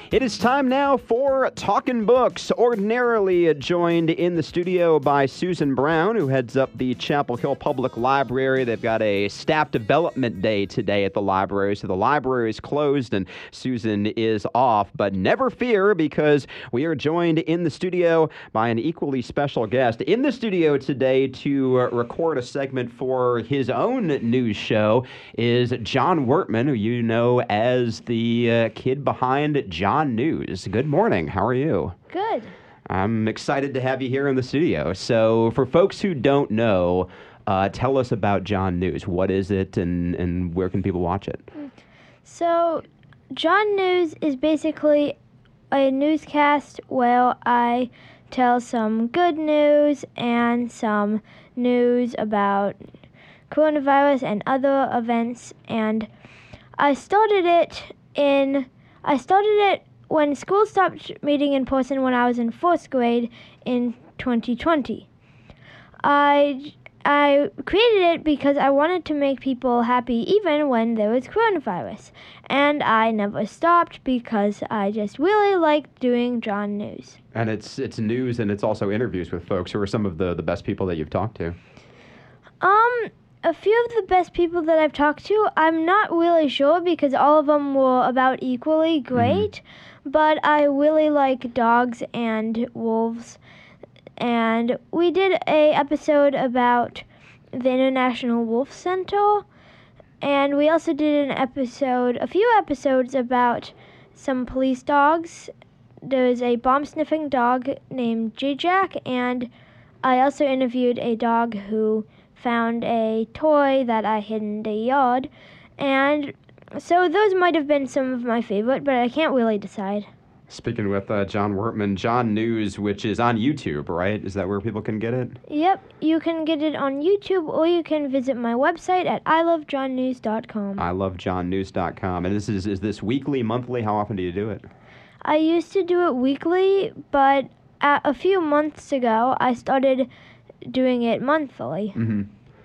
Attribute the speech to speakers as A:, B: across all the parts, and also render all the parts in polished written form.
A: It is time now for Talkin' Books, ordinarily joined in the studio by Susan Brown, who heads up the Chapel Hill Public Library. They've got a staff development day today at the library, so the library is closed and Susan is off. But never fear, because we are joined in the studio by an equally special guest in the studio today to record a segment for his own news show is John Wertman, who you know as the kid behind John News. Good morning. How are you?
B: Good.
A: I'm excited to have you here in the studio. So for folks who don't know, tell us about John News. What is it and where can people watch it?
B: So John News is basically a newscast where I tell some good news and some news about coronavirus and other events. And I started it when school stopped meeting in person when I was in 4th grade in 2020. I created it because I wanted to make people happy even when there was coronavirus. And I never stopped because I just really liked doing John News.
A: And it's news and it's also interviews with folks who are some of the best people that you've talked to.
B: A few of the best people that I've talked to, I'm not really sure because all of them were about equally great, but I really like dogs and wolves. And we did a episode about the International Wolf Center, and we also did a few episodes about some police dogs. There's a bomb-sniffing dog named J-Jack, and I also interviewed a dog who found a toy that I hid in the yard. And so those might have been some of my favorite, but I can't really decide.
A: Speaking with John Wertman, John News, which is on YouTube, right? Is that where people can get it?
B: Yep, you can get it on YouTube, or you can visit my website at ilovejohnnews.com.
A: ilovejohnnews.com. And is this weekly, monthly? How often do you do it?
B: I used to do it weekly, but a few months ago, I started doing it monthly.
A: Mm-hmm.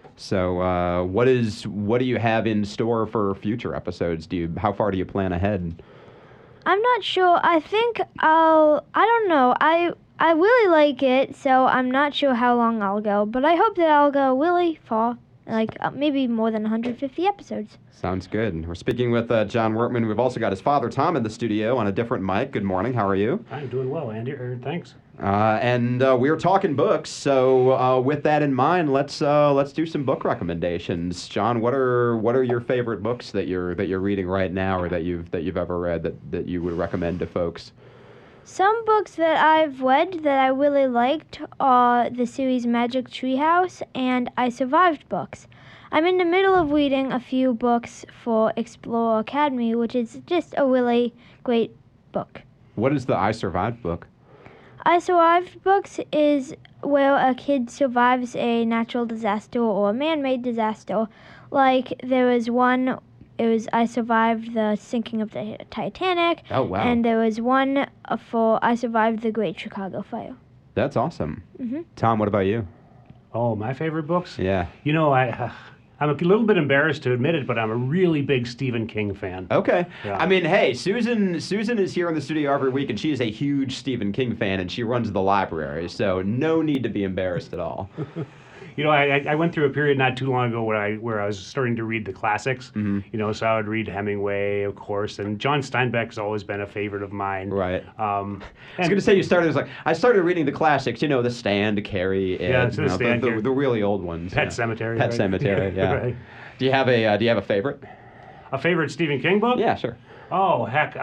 A: So what do you have in store for future episodes? How far do you plan ahead?
B: I'm not sure. I think I don't know. I really like it, so I'm not sure how long I'll go, but I hope that I'll go really far, like maybe more than 150 episodes.
A: Sounds good. We're speaking with John Wertman. We've also got his father, Tom, in the studio on a different mic. Good morning. How are you?
C: I'm doing well, Andy. Thanks.
A: And we're talking books. So with that in mind, let's do some book recommendations. John, what are your favorite books that you're reading right now, or that you've ever read that you would recommend to folks?
B: Some books that I've read that I really liked are the series Magic Treehouse and I Survived books. I'm in the middle of reading a few books for Explorer Academy, which is just a really great book.
A: What is the I Survived book?
B: I Survived books is where a kid survives a natural disaster or a man-made disaster. Like there was one, it was I Survived the sinking of the Titanic.
A: Oh, wow.
B: And there was one for I Survived the Great Chicago Fire.
A: That's awesome.
B: Mm-hmm.
A: Tom, what about you?
C: Oh, my favorite books?
A: Yeah.
C: You know, I'm a little bit embarrassed to admit it, but I'm a really big Stephen King fan.
A: Okay.
C: Yeah.
A: I mean, hey, Susan is here in the studio every week, and she is a huge Stephen King fan, and she runs the library, so no need to be embarrassed at all.
C: You know, I went through a period not too long ago where I was starting to read the classics.
A: Mm-hmm.
C: You know, so I would read Hemingway, of course, and John Steinbeck's always been a favorite of mine.
A: Right. I was going to say I started reading the classics, you know, The Stand, Carrie, and the really old ones.
C: Pet Sematary.
A: Pet
C: right?
A: Sematary, yeah.
C: Right.
A: Do you have a favorite?
C: A favorite Stephen King book?
A: Yeah, sure.
C: Oh, heck.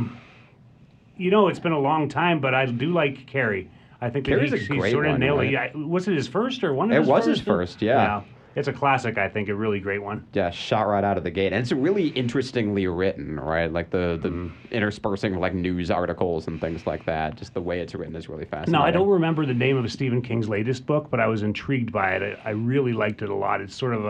C: You know, it's been a long time, but I do like Carrie. I think that
A: Carrie's a
C: he
A: great
C: sort of
A: one,
C: nailed
A: right?
C: it. Yeah, was it his first or one of his
A: It was
C: first?
A: his first, yeah.
C: It's a classic, I think, a really great one.
A: Yeah, shot right out of the gate. And it's really interestingly written, right? Like the interspersing like news articles and things like that. Just the way it's written is really fascinating.
C: Now, I don't remember the name of Stephen King's latest book, but I was intrigued by it. I really liked it a lot. It's sort of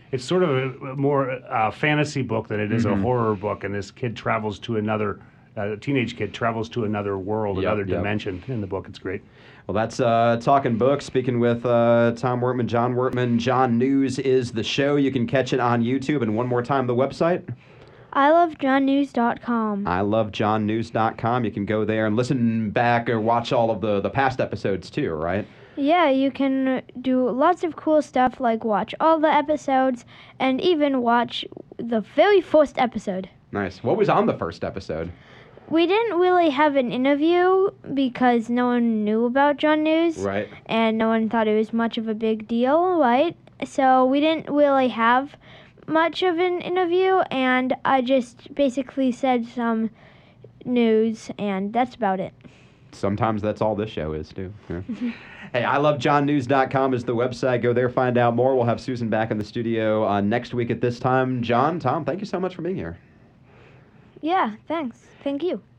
C: a more fantasy book than it is a horror book, and this kid travels to another teenage kid travels to another world, another dimension in the book. It's great.
A: Well, that's Talking Books, speaking with Tom Wertman, John Wertman. John News is the show. You can catch it on YouTube. And one more time, the website?
B: ilovejohnnews.com.
A: ilovejohnnews.com. You can go there and listen back or watch all of the past episodes too, right?
B: Yeah, you can do lots of cool stuff like watch all the episodes and even watch the very first episode.
A: Nice. What was on the first episode?
B: We didn't really have an interview because no one knew about John News.
A: Right.
B: And no one thought it was much of a big deal, right? So we didn't really have much of an interview, and I just basically said some news, and that's about it.
A: Sometimes that's all this show is, too. Yeah. Hey, ilovejohnnews.com is the website. Go there, find out more. We'll have Susan back in the studio next week at this time. John, Tom, thank you so much for being here.
B: Yeah, thanks. Thank you.